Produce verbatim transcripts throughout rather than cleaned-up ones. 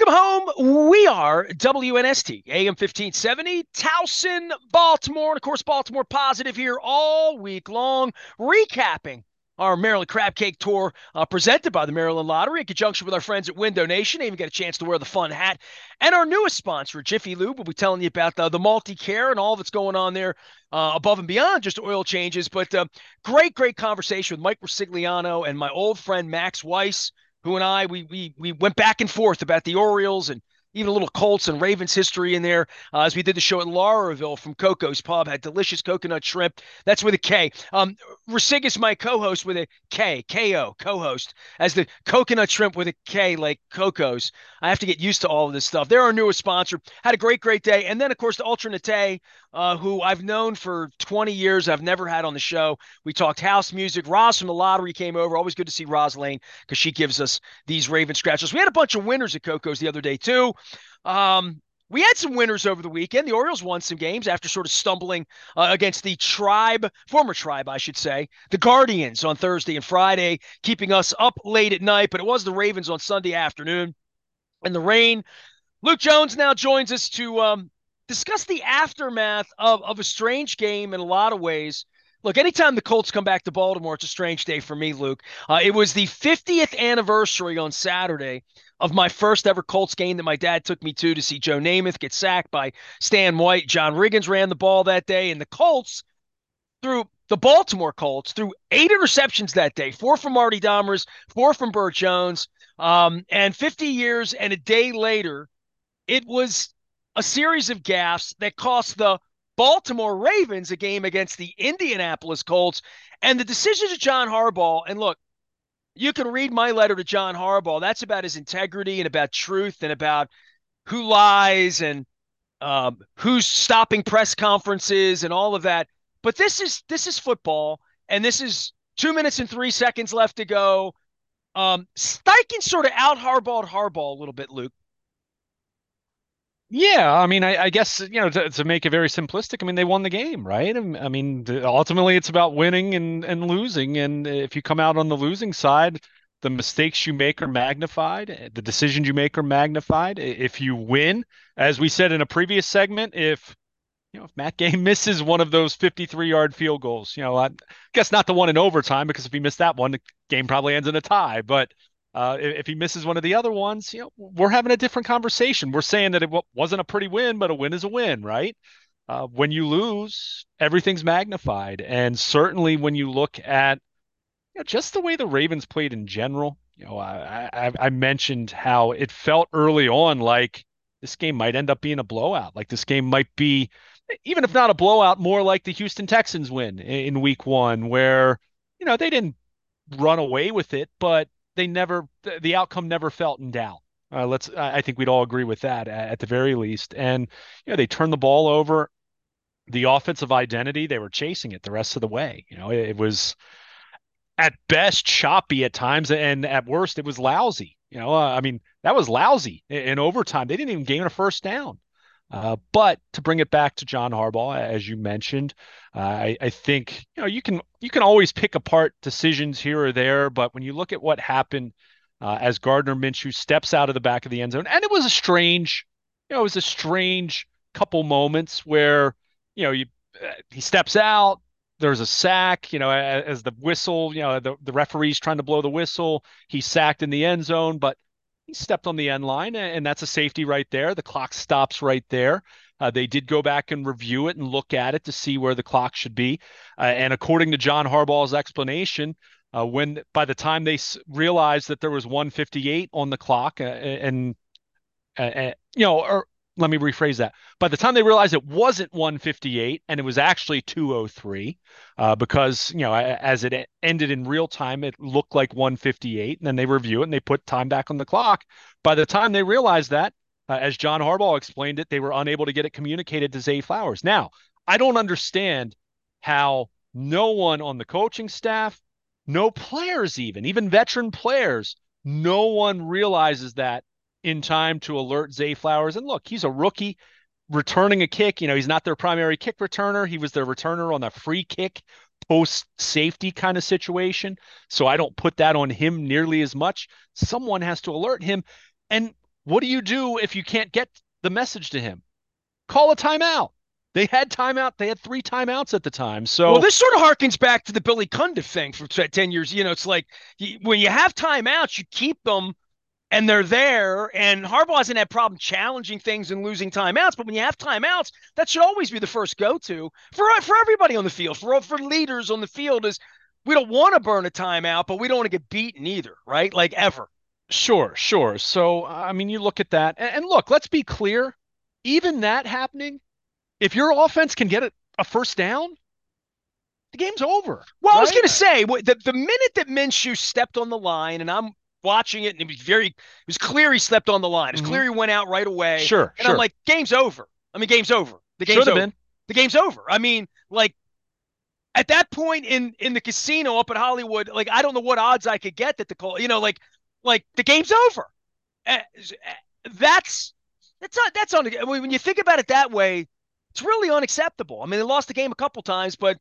home. We are W N S T, A M fifteen seventy, Towson, Baltimore. And of course, Baltimore Positive here all week long, recapping our Maryland Crab Cake Tour uh, presented by the Maryland Lottery in conjunction with our friends at Window Nation. I even get a chance to wear the fun hat. And our newest sponsor, Jiffy Lube, will be telling you about the, the multi-care and all that's going on there uh, above and beyond just oil changes. But uh, great, great conversation with Mike Resigliano and my old friend Max Weiss, who and I, we we we went back and forth about the Orioles and even a little Colts and Ravens history in there uh, as we did the show at Lauraville from Coco's Pub, had delicious coconut shrimp. That's with a K. Um, Rasig is my co-host with a K, K O, co-host, as the coconut shrimp with a K, like Coco's. I have to get used to all of this stuff. They're our newest sponsor. Had a great, great day. And then, of course, the Ultra Nate, uh, who I've known for twenty years. I've never had on the show. We talked house music. Roz from the Lottery came over. Always good to see Roz Lane because she gives us these Raven scratches. We had a bunch of winners at Coco's the other day, too. Um, we had some winners over the weekend. The Orioles won some games after sort of stumbling uh, against the tribe, former tribe, I should say, the Guardians on Thursday and Friday, keeping us up late at night. But it was the Ravens on Sunday afternoon in the rain. Luke Jones now joins us to um, discuss the aftermath of, of a strange game in a lot of ways. Look, anytime the Colts come back to Baltimore, it's a strange day for me, Luke. Uh, it was the fiftieth anniversary on Saturday of my first ever Colts game that my dad took me to to see Joe Namath get sacked by Stan White. John Riggins ran the ball that day, and the Colts threw the Baltimore Colts threw eight interceptions that day, four from Marty Domers, four from Burt Jones. Um, and fifty years and a day later, it was a series of gaffes that cost the Baltimore Ravens a game against the Indianapolis Colts. And the decisions of John Harbaugh, and look, you can read my letter to John Harbaugh. That's about his integrity and about truth and about who lies and um, who's stopping press conferences and all of that. But this is this is football, and this is two minutes and three seconds left to go. Um, Steichen sort of out Harbaugh Harbaugh a little bit, Luke. Yeah, I mean, I, I guess, you know, to, to make it very simplistic, I mean, they won the game, right? I I mean, the, ultimately, it's about winning and and losing. And if you come out on the losing side, the mistakes you make are magnified, eh, the decisions you make are magnified. I- If you win, as we said in a previous segment, if you know, if Matt Gay misses one of those fifty-three yard field goals, you know, I guess not the one in overtime, because if he missed that one, the game probably ends in a tie. But uh, if, if he misses one of the other ones, you know, we're having a different conversation. We're saying that it w- wasn't a pretty win, but a win is a win, right? Uh, when you lose, everything's magnified. And certainly when you look at, you know, just the way the Ravens played in general, you know, I, I, I mentioned how it felt early on like this game might end up being a blowout. Like this game might be, even if not a blowout, more like the Houston Texans win in, in week one, where, you know, they didn't run away with it, but they never, the, the outcome never felt in doubt. Uh, let's, I I think we'd all agree with that at, at the very least. And, you know, they turned the ball over. The offensive identity, they were chasing it the rest of the way. You know, it, it was at best choppy at times, and at worst, it was lousy. You know, uh, I mean, that was lousy in, in overtime. They didn't even gain a first down. Uh, but to bring it back to John Harbaugh, as you mentioned, uh, I, I think you know you can you can always pick apart decisions here or there, but when you look at what happened uh, as Gardner Minshew steps out of the back of the end zone, and it was a strange, you know, it was a strange couple moments where you know you uh, he steps out, there's a sack, you know, as, as the whistle, you know, the the referee's trying to blow the whistle, he's sacked in the end zone, but he stepped on the end line, and that's a safety right there. The clock stops right there. Uh, they did go back and review it and look at it to see where the clock should be. Uh, and according to John Harbaugh's explanation, uh, when by the time they s- realized that there was one fifty-eight on the clock, uh, and uh, uh, you know, or let me rephrase that. By the time they realized it wasn't one fifty-eight and it was actually two oh three, uh, because, you know, as it ended in real time, it looked like one fifty-eight. And then they review it and they put time back on the clock. By the time they realized that, uh, as John Harbaugh explained it, they were unable to get it communicated to Zay Flowers. Now, I don't understand how no one on the coaching staff, no players, even, even veteran players, no one realizes that in time to alert Zay Flowers. And look, he's a rookie returning a kick. You know, he's not their primary kick returner. He was their returner on a free kick post safety kind of situation. So I don't put that on him nearly as much. Someone has to alert him. And What do you do if you can't get the message to him? Call a timeout. They had timeout. They had three timeouts at the time. Well, So this sort of harkens back to the Billy Cundiff thing from ten years. You know, it's like when you have timeouts, you keep them and they're there. And Harbaugh hasn't had problem challenging things and losing timeouts. But when you have timeouts, that should always be the first go-to for for everybody on the field, for for leaders on the field. Is we don't want to burn a timeout, but we don't want to get beaten either, right? Like ever. sure, sure. So I mean, you look at that, and, and look, let's be clear. Even that happening, if your offense can get a, a first down, the game's over, Well, I was right? going to say the the minute that Minshew stepped on the line, and I'm watching it, and it was very, it was clear he stepped on the line. It's Mm-hmm. clear he went out right away, Sure, and I'm sure. like, game's over. I mean, game's over. The Should game's have over. been. The game's over. I mean, like at that point in in the casino up at Hollywood, like I don't know what odds I could get that the call, you know, like like the game's over. Uh, that's that's not that's on. I mean, when you think about it that way, it's really unacceptable. I mean, they lost the game a couple times, but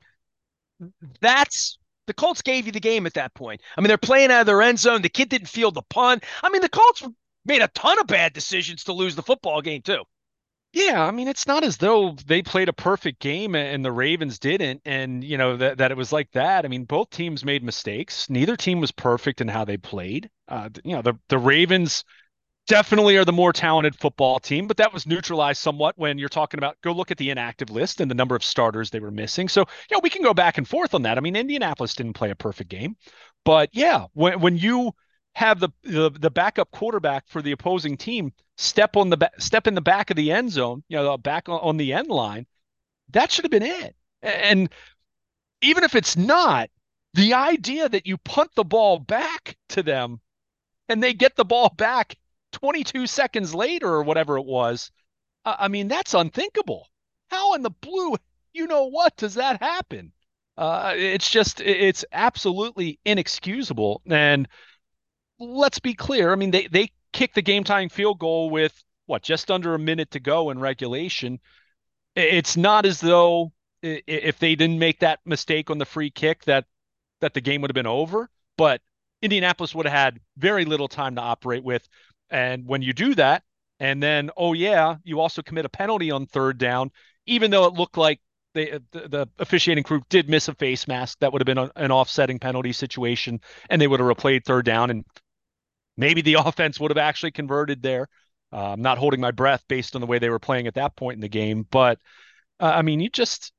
that's the Colts gave you the game at that point. I mean, they're playing out of their end zone. The kid didn't field the punt. I mean, the Colts made a ton of bad decisions to lose the football game too. Yeah, I mean, it's not as though they played a perfect game and the Ravens didn't, and you know that that it was like that. I mean, both teams made mistakes. Neither team was perfect in how they played. Uh, you know, the the Ravens definitely are the more talented football team, but that was neutralized somewhat when you're talking about go look at the inactive list and the number of starters they were missing. So, yeah, we can go back and forth on that. I mean, Indianapolis didn't play a perfect game, but yeah, when when you have the the, the backup quarterback for the opposing team step on the ba- step in the back of the end zone, you know, back on, on the end line, that should have been it. And even if it's not, the idea that you punt the ball back to them and they get the ball back twenty-two seconds later or whatever it was. I mean, that's unthinkable. How in the blue, you know what, does that happen? Uh, it's just, it's absolutely inexcusable. And let's be clear. I mean, they, they kicked the game tying field goal with what, just under a minute to go in regulation. It's not as though if they didn't make that mistake on the free kick that that the game would have been over, but Indianapolis would have had very little time to operate with. And when you do that, and then, oh, yeah, you also commit a penalty on third down, even though it looked like they, the, the officiating crew did miss a face mask, that would have been a, an offsetting penalty situation, and they would have replayed third down, and maybe the offense would have actually converted there. Uh, I'm not holding my breath based on the way they were playing at that point in the game. But, uh, I mean, you just,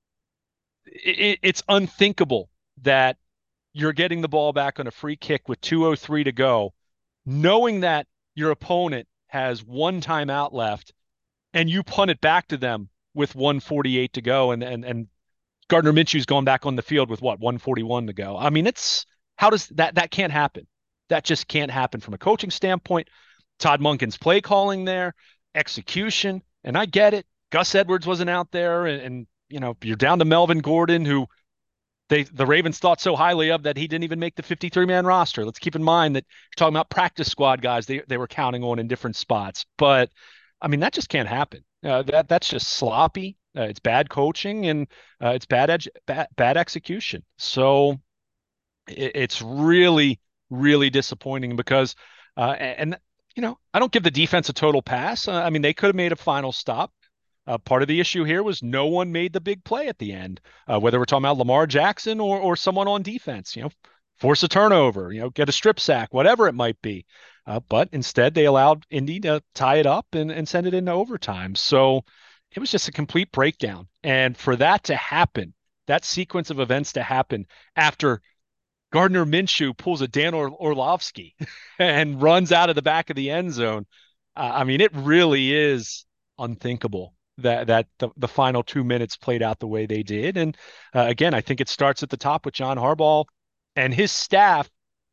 it, it's unthinkable that you're getting the ball back on a free kick with two oh three to go, knowing that your opponent has one timeout left and you punt it back to them with one forty-eight to go. And, and, and Gardner Minshew's gone back on the field with what, one forty-one to go. I mean, it's how does that, that can't happen. That just can't happen from a coaching standpoint. Todd Monken's play calling there, execution. And I get it. Gus Edwards wasn't out there. And, and you know, you're down to Melvin Gordon, who they the Ravens thought so highly of that he didn't even make the fifty-three man roster. Let's keep in mind that you're talking about practice squad guys they, they were counting on in different spots. But I mean, that just can't happen. Uh, that that's just sloppy. Uh, it's bad coaching and uh, it's bad, edu- bad bad execution. So it, it's really really disappointing because uh, and you know I don't give the defense a total pass. Uh, I mean, they could have made a final stop. Uh, part of the issue here was no one made the big play at the end, uh, whether we're talking about Lamar Jackson or or someone on defense. You know, force a turnover, you know, get a strip sack, whatever it might be. Uh, but instead, they allowed Indy to tie it up and, and send it into overtime. So it was just a complete breakdown. And for that to happen, that sequence of events to happen after Gardner Minshew pulls a Dan or- Orlovsky and runs out of the back of the end zone, uh, I mean, it really is unthinkable that that the, the final two minutes played out the way they did. And uh, again, I think it starts at the top with John Harbaugh and his staff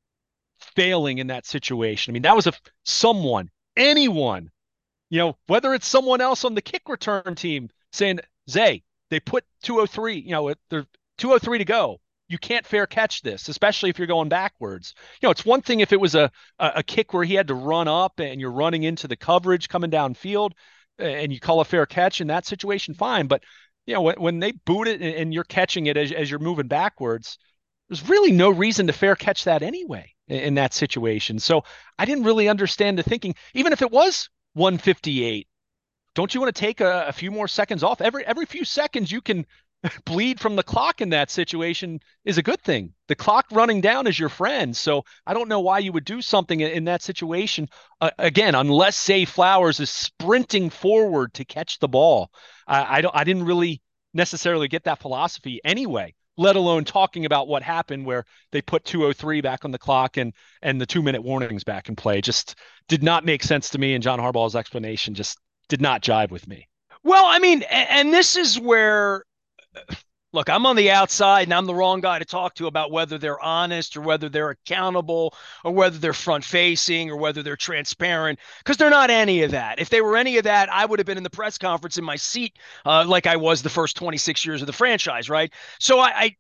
failing in that situation. I mean, that was a someone, anyone, you know, whether it's someone else on the kick return team saying, Zay, they put two oh three, you know, they're two oh three to go. You can't fair catch this, especially if you're going backwards. You know, it's one thing if it was a, a, a kick where he had to run up and you're running into the coverage coming downfield and you call a fair catch in that situation, fine. But, you know, when, when they boot it and, and you're catching it as, as you're moving backwards, there's really no reason to fair catch that anyway in, in that situation. So I didn't really understand the thinking, even if it was one fifty-eight. Don't you want to take a, a few more seconds off? Every every few seconds you can bleed from the clock in that situation is a good thing. The clock running down is your friend. So I don't know why you would do something in, in that situation. Uh, again, unless Zay Flowers is sprinting forward to catch the ball. I, I don't I didn't really necessarily get that philosophy anyway, let alone talking about what happened where they put two oh three back on the clock and and the two minute warnings back in play. Just did not make sense to me, and John Harbaugh's explanation just did not jive with me. Well, I mean, and this is where, look, I'm on the outside and I'm the wrong guy to talk to about whether they're honest or whether they're accountable or whether they're front facing or whether they're transparent, because they're not any of that. If they were any of that, I would have been in the press conference in my seat uh, like I was the first twenty-six years of the franchise, right? So I, I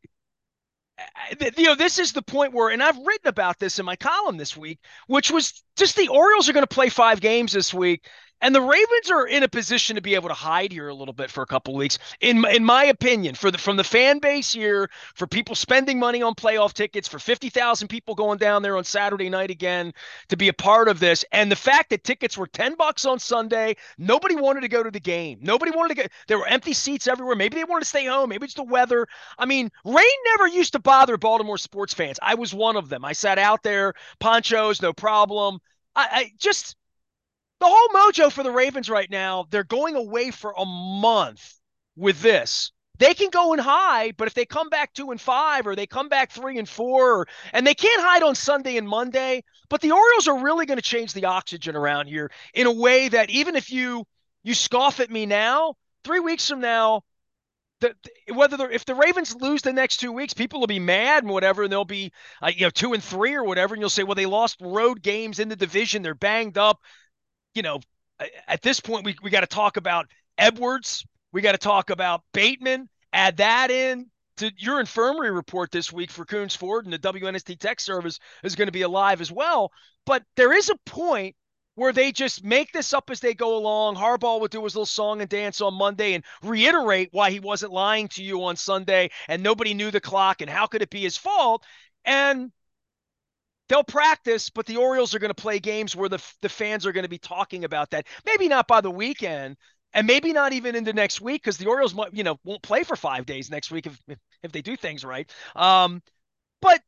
you know, this is the point where, and I've written about this in my column this week, which was just the Orioles are going to play five games this week. And the Ravens are in a position to be able to hide here a little bit for a couple of weeks, in in my opinion, for the from the fan base here, for people spending money on playoff tickets, for fifty thousand people going down there on Saturday night again to be a part of this, and the fact that tickets were ten bucks on Sunday, nobody wanted to go to the game, nobody wanted to go. There were empty seats everywhere. Maybe they wanted to stay home. Maybe it's the weather. I mean, rain never used to bother Baltimore sports fans. I was one of them. I sat out there, ponchos, no problem. I, I just the whole mojo for the Ravens right now, they're going away for a month with this. They can go in high, but if they come back two and five or they come back three and four, or, and they can't hide on Sunday and Monday, but the Orioles are really going to change the oxygen around here in a way that even if you you scoff at me now, three weeks from now, the, whether if the Ravens lose the next two weeks, people will be mad and whatever, and they'll be uh, you know two and three or whatever, and you'll say, well, they lost road games in the division, they're banged up. You know, at this point, we, we got to talk about Edwards. We got to talk about Bateman. Add that in to your infirmary report this week for Coons Ford, and the W N S T Tech Service is going to be alive as well. But there is a point where they just make this up as they go along. Harbaugh would do his little song and dance on Monday and reiterate why he wasn't lying to you on Sunday, and nobody knew the clock, and how could it be his fault? And they'll practice, but the Orioles are going to play games where the the fans are going to be talking about that. Maybe not by the weekend, and maybe not even into next week, because the Orioles, you know, won't play for five days next week if if, if they do things right. Um, but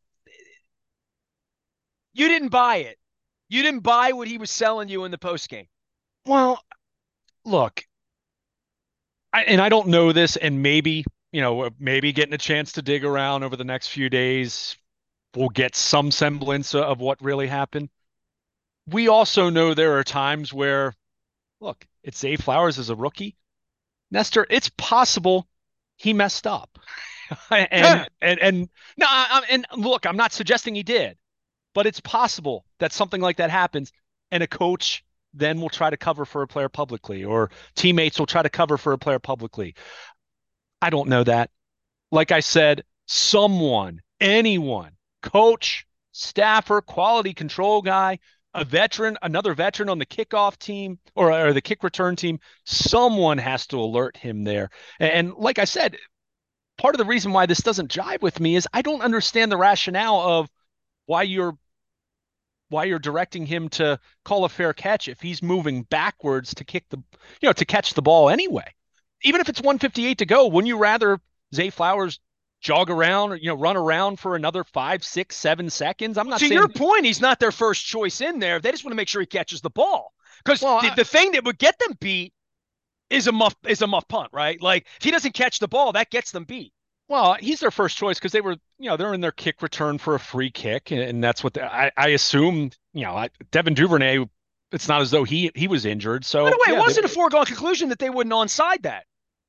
you didn't buy it. You didn't buy what he was selling you in the postgame. Well, look, I, and I don't know this, and maybe, you know, maybe getting a chance to dig around over the next few days, we'll get some semblance of what really happened. We also know there are times where, look, it's Zay Flowers as a rookie. Nestor, it's possible he messed up. and, Yeah. and, and, no, I, and look, I'm not suggesting he did, but it's possible that something like that happens and a coach then will try to cover for a player publicly, or teammates will try to cover for a player publicly. I don't know that. Like I said, someone, anyone, coach, staffer, quality control guy, a veteran, another veteran on the kickoff team or, or the kick return team, someone has to alert him there. And, and like I said, part of the reason why this doesn't jive with me is I don't understand the rationale of why you're why you're directing him to call a fair catch if he's moving backwards to kick the, you know, to catch the ball anyway. Even if it's one fifty-eight to go, wouldn't you rather Zay Flowers jog around or, you know, run around for another five, six, seven seconds? I'm not To saying. your point, he's not their first choice in there. They just want to make sure he catches the ball. Because Well, the, I, the thing that would get them beat is a muff is a muff punt, right? Like if he doesn't catch the ball, that gets them beat. well, he's their first choice because they were, you know, they're in their kick return for a free kick, and, and that's what the, I, I assume, you know, I, Devin Duvernay. It's not as though he he was injured. By So the way, it yeah, wasn't a they, foregone conclusion that they wouldn't onside that.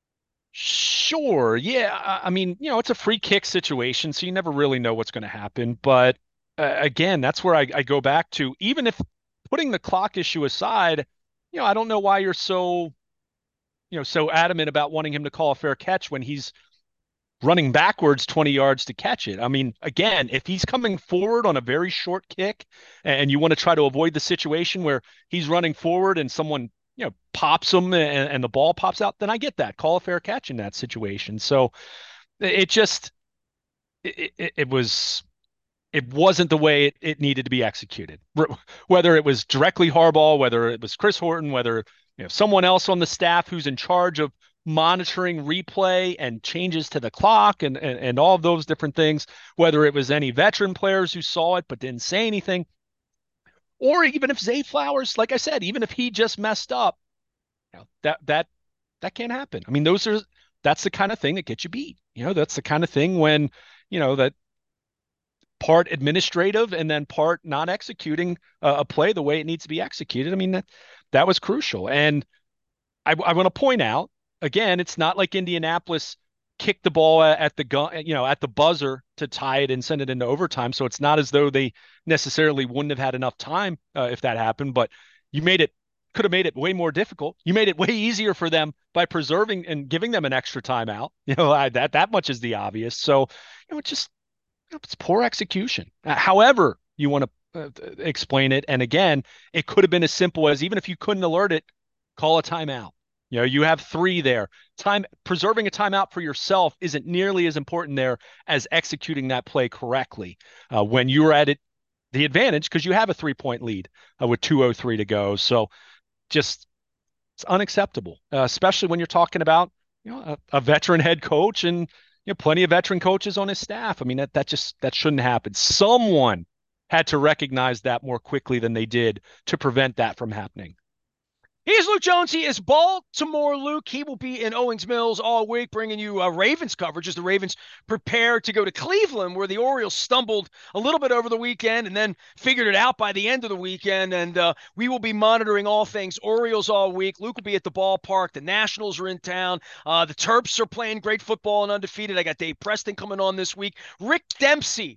sure, yeah. I, I mean, you know, it's a free kick situation, so you never really know what's going to happen. But uh, again, that's where I, I go back to. Even if putting the clock issue aside, you know, I don't know why you're so, you know, so adamant about wanting him to call a fair catch when he's running backwards twenty yards to catch it. I mean, again, if he's coming forward on a very short kick and you want to try to avoid the situation where he's running forward and someone, you know, pops him and, and the ball pops out, then I get that. Call a fair catch in that situation. So it just, it, it, it was, it wasn't the way it, it needed to be executed. Whether it was directly Harbaugh, whether it was Chris Horton, whether you know someone else on the staff who's in charge of monitoring replay and changes to the clock and, and and all of those different things, whether it was any veteran players who saw it but didn't say anything, or even if Zay Flowers, like I said, even if he just messed up, you know, that that that can't happen. I mean, those are that's the kind of thing that gets you beat. You know, that's the kind of thing when, you know, that part administrative and then part not executing a, a play the way it needs to be executed. I mean, that that was crucial. And I, I want to point out again, it's not like Indianapolis kicked the ball at, at the gun, you know, at the buzzer to tie it and send it into overtime. So it's not as though they necessarily wouldn't have had enough time uh, if that happened. But you made it could have made it way more difficult. You made it way easier for them by preserving and giving them an extra timeout. You know, I, that that much is the obvious. So you know, it's just you know, it's poor execution. Uh, however, you want to uh, explain it. And again, it could have been as simple as even if you couldn't alert it, call a timeout. You know, you have three there. Time preserving a timeout for yourself isn't nearly as important there as executing that play correctly uh, when you're at it the advantage because you have a three point lead uh, with two oh three to go. So just it's unacceptable, uh, especially when you're talking about you know a, a veteran head coach and you know plenty of veteran coaches on his staff. I mean that that just that shouldn't happen. Someone had to recognize that more quickly than they did to prevent that from happening. He's Luke Jones. He is Baltimore Luke. He will be in Owings Mills all week, bringing you uh, Ravens coverage as the Ravens prepare to go to Cleveland, where the Orioles stumbled a little bit over the weekend and then figured it out by the end of the weekend. And uh, we will be monitoring all things Orioles all week. Luke will be at the ballpark. The Nationals are in town. Uh, the Terps are playing great football and undefeated. I got Dave Preston coming on this week. Rick Dempsey.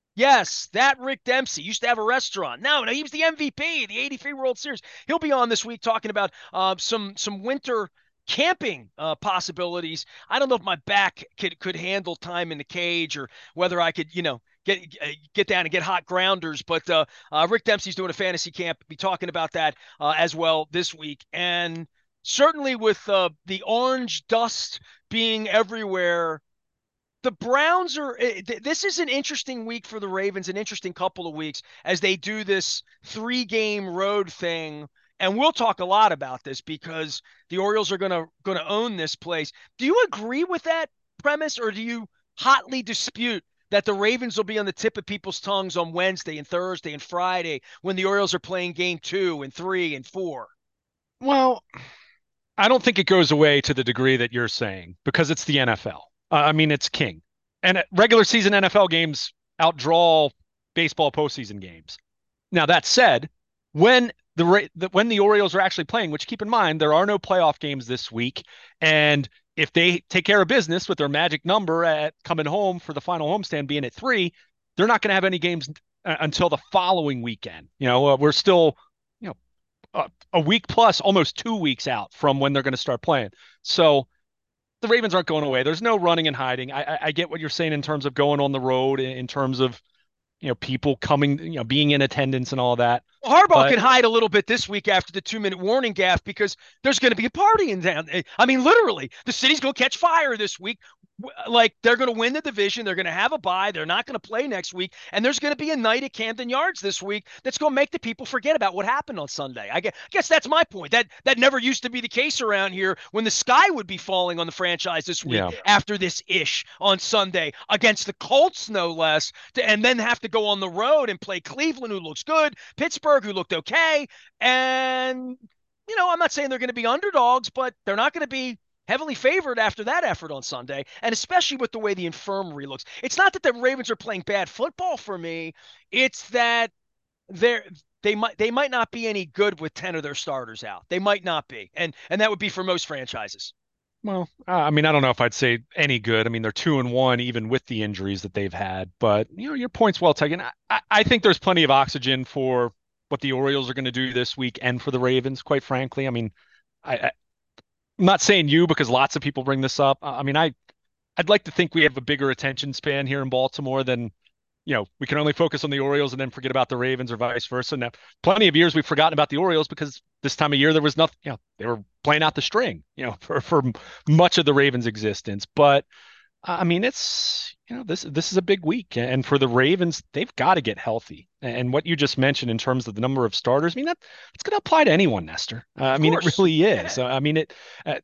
Yes, that Rick Dempsey used to have a restaurant. No, no, he was the M V P, the eighty-three World Series. He'll be on this week talking about uh, some some winter camping uh, possibilities. I don't know if my back could could handle time in the cage or whether I could, you know, get get down and get hot grounders. But uh, uh, Rick Dempsey's doing a fantasy camp. Be talking about that uh, as well this week. And certainly with uh, the orange dust being everywhere, the Browns are this is an interesting week for the Ravens, an interesting couple of weeks as they do this three-game road thing. And we'll talk a lot about this because the Orioles are going to going to own this place. Do you agree with that premise, or do you hotly dispute that the Ravens will be on the tip of people's tongues on Wednesday and Thursday and Friday when the Orioles are playing game two and three and four? Well, I don't think it goes away to the degree that you're saying because it's the N F L. Uh, I mean, it's king. And regular season N F L games outdraw baseball postseason games. Now, that said, when the, the when the Orioles are actually playing, which keep in mind, there are no playoff games this week. And if they take care of business with their magic number at coming home for the final homestand being at three, they're not going to have any games uh, until the following weekend. You know, uh, we're still, you know, a, a week plus, almost two weeks out from when they're going to start playing. So the Ravens aren't going away. There's no running and hiding. I, I, I get what you're saying in terms of going on the road, in terms of, you know, people coming, you know, being in attendance and all that. Well, Harbaugh but, can hide a little bit this week after the two-minute warning gaffe because there's going to be a party in town. I mean, literally, the city's going to catch fire this week. Like, they're going to win the division. They're going to have a bye. They're not going to play next week. And there's going to be a night at Camden Yards this week that's going to make the people forget about what happened on Sunday. I guess, I guess that's my point. That that never used to be the case around here when the sky would be falling on the franchise this week yeah. after this ish on Sunday against the Colts, no less, to, and then have to go on the road and play Cleveland, who looks good, Pittsburgh, who looked okay. And, you know, I'm not saying they're going to be underdogs, but they're not going to be heavily favored after that effort on Sunday, and especially with the way the infirmary looks. It's not that the Ravens are playing bad football for me. It's that they're they might they might not be any good with ten of their starters out. They might not be, and and that would be for most franchises. Well, uh, I mean, I don't know if I'd say any good. I mean, they're two and one even with the injuries that they've had. But you know, your point's well taken. I, I think there's plenty of oxygen for what the Orioles are going to do this week and for the Ravens. Quite frankly, I mean, I, I I'm not saying you because lots of people bring this up. I mean, I, I'd like to think we have a bigger attention span here in Baltimore than, you know, we can only focus on the Orioles and then forget about the Ravens or vice versa. Now, plenty of years we've forgotten about the Orioles because this time of year there was nothing, you know, they were playing out the string, you know, for, for much of the Ravens' existence. But I mean, it's you know this this is a big week, and for the Ravens, they've got to get healthy. And what you just mentioned in terms of the number of starters, I mean that it's going to apply to anyone, Nestor. Uh, I Of mean, it course. really is. Yeah. Uh, I mean, it. Uh,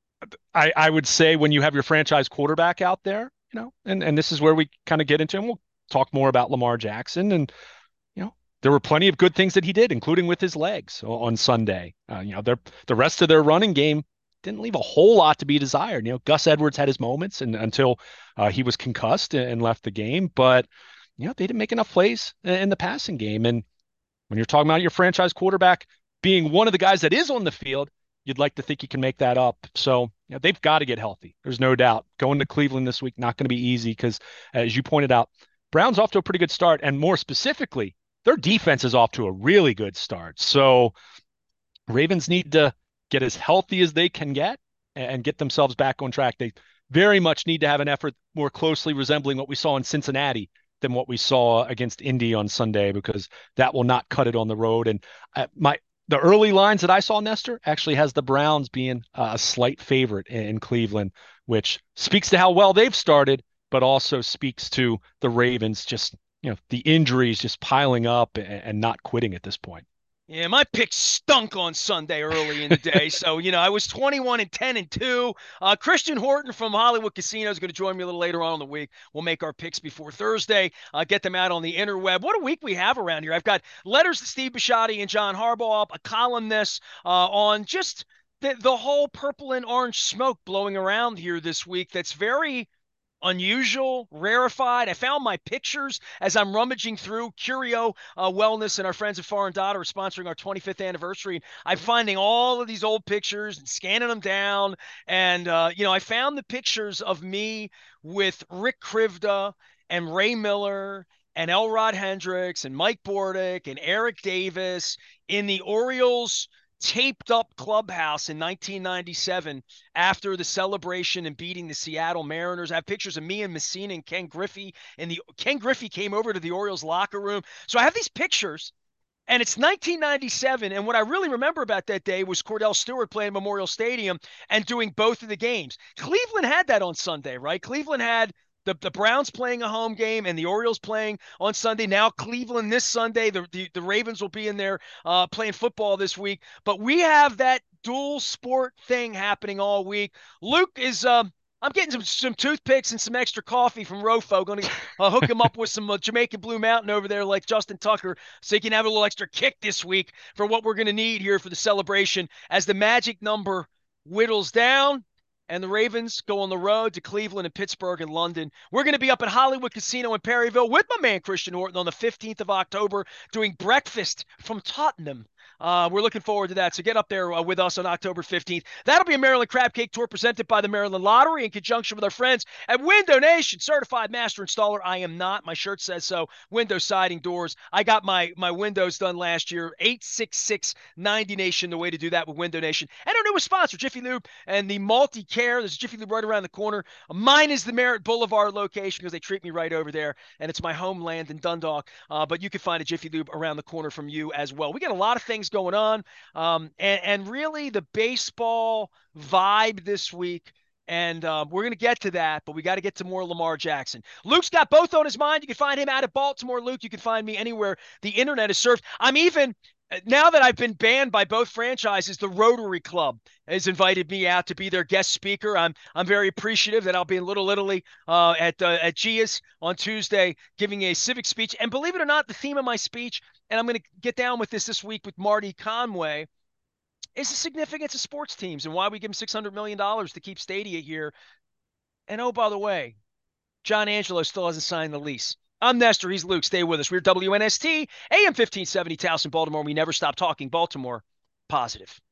I I would say when you have your franchise quarterback out there, you know, and and this is where we kind of get into, and we'll talk more about Lamar Jackson, and you know, there were plenty of good things that he did, including with his legs on Sunday. Uh, you know, their the rest of their running game didn't leave a whole lot to be desired. You know, Gus Edwards had his moments, and until uh, he was concussed and left the game, but you know, they didn't make enough plays in the passing game. And when you're talking about your franchise quarterback being one of the guys that is on the field, you'd like to think he can make that up. So, you know, they've got to get healthy. There's no doubt. Going to Cleveland this week, not going to be easy because, as you pointed out, Brown's off to a pretty good start. And more specifically, their defense is off to a really good start. So, Ravens need to get as healthy as they can get and get themselves back on track. They very much need to have an effort more closely resembling what we saw in Cincinnati than what we saw against Indy on Sunday, because that will not cut it on the road. And uh, my the early lines that I saw, Nestor, actually has the Browns being uh, a slight favorite in, in Cleveland, which speaks to how well they've started, but also speaks to the Ravens just, you know, the injuries just piling up and, and not quitting at this point. Yeah, my pick stunk on Sunday early in the day. So, you know, I was twenty-one and ten and two. Uh, Christian Horton from Hollywood Casino is going to join me a little later on in the week. We'll make our picks before Thursday, uh, get them out on the interweb. What a week we have around here. I've got letters to Steve Bisciotti and John Harbaugh up, a columnist uh, on just the, the whole purple and orange smoke blowing around here this week that's very unusual, rarefied. I found my pictures as I'm rummaging through Curio uh, Wellness, and our friends at Foreign Data are sponsoring our twenty-fifth anniversary. I'm finding all of these old pictures and scanning them down. And, uh, you know, I found the pictures of me with Rick Krivda and Ray Miller and Elrod Hendricks and Mike Bordick and Eric Davis in the Orioles taped up clubhouse in nineteen ninety-seven after the celebration and beating the Seattle Mariners. I have pictures of me and Messina and Ken Griffey. And the Ken Griffey came over to the Orioles locker room. So I have these pictures, and it's nineteen ninety-seven. And what I really remember about that day was Cordell Stewart playing Memorial Stadium and doing both of the games. Cleveland had that on Sunday, right? Cleveland had the, the Browns playing a home game and the Orioles playing on Sunday. Now Cleveland this Sunday. The, the, the Ravens will be in there uh, playing football this week. But we have that dual sport thing happening all week. Luke is um, I'm getting some, some toothpicks and some extra coffee from Rofo. Going to uh, hook him up with some uh, Jamaican Blue Mountain over there like Justin Tucker, so he can have a little extra kick this week for what we're going to need here for the celebration as the magic number whittles down and the Ravens go on the road to Cleveland and Pittsburgh and London. We're going to be up at Hollywood Casino in Perryville with my man Christian Horton on the fifteenth of October doing breakfast from Tottenham. Uh, we're looking forward to that. So get up there uh, with us on October fifteenth. That'll be a Maryland Crab Cake Tour presented by the Maryland Lottery in conjunction with our friends at Window Nation, certified master installer. I am not. My shirt says so. Window siding doors. I got my, my windows done last year. eight six six ninety Nation, the way to do that with Window Nation. And our newest sponsor, Jiffy Lube and the multi-care. There's Jiffy Lube right around the corner. Mine is the Merritt Boulevard location because they treat me right over there, and it's my homeland in Dundalk. Uh, but you can find a Jiffy Lube around the corner from you as well. We got a lot of things going on, um, and, and really the baseball vibe this week. And uh, we're going to get to that, but we got to get to more Lamar Jackson. Luke's got both on his mind. You can find him out of Baltimore. Luke, you can find me anywhere the internet is served. I'm even, now that I've been banned by both franchises, the Rotary Club has invited me out to be their guest speaker. I'm I'm very appreciative that I'll be in Little Italy uh, at uh, at Gia's on Tuesday, giving a civic speech. And believe it or not, the theme of my speech, and I'm going to get down with this this week with Marty Conway, is the significance of sports teams and why we give them six hundred million dollars to keep Stadia here. And oh, by the way, John Angelo still hasn't signed the lease. I'm Nestor. He's Luke. Stay with us. We're W N S T, A M fifteen seventy, Towson, Baltimore. We never stop talking Baltimore positive.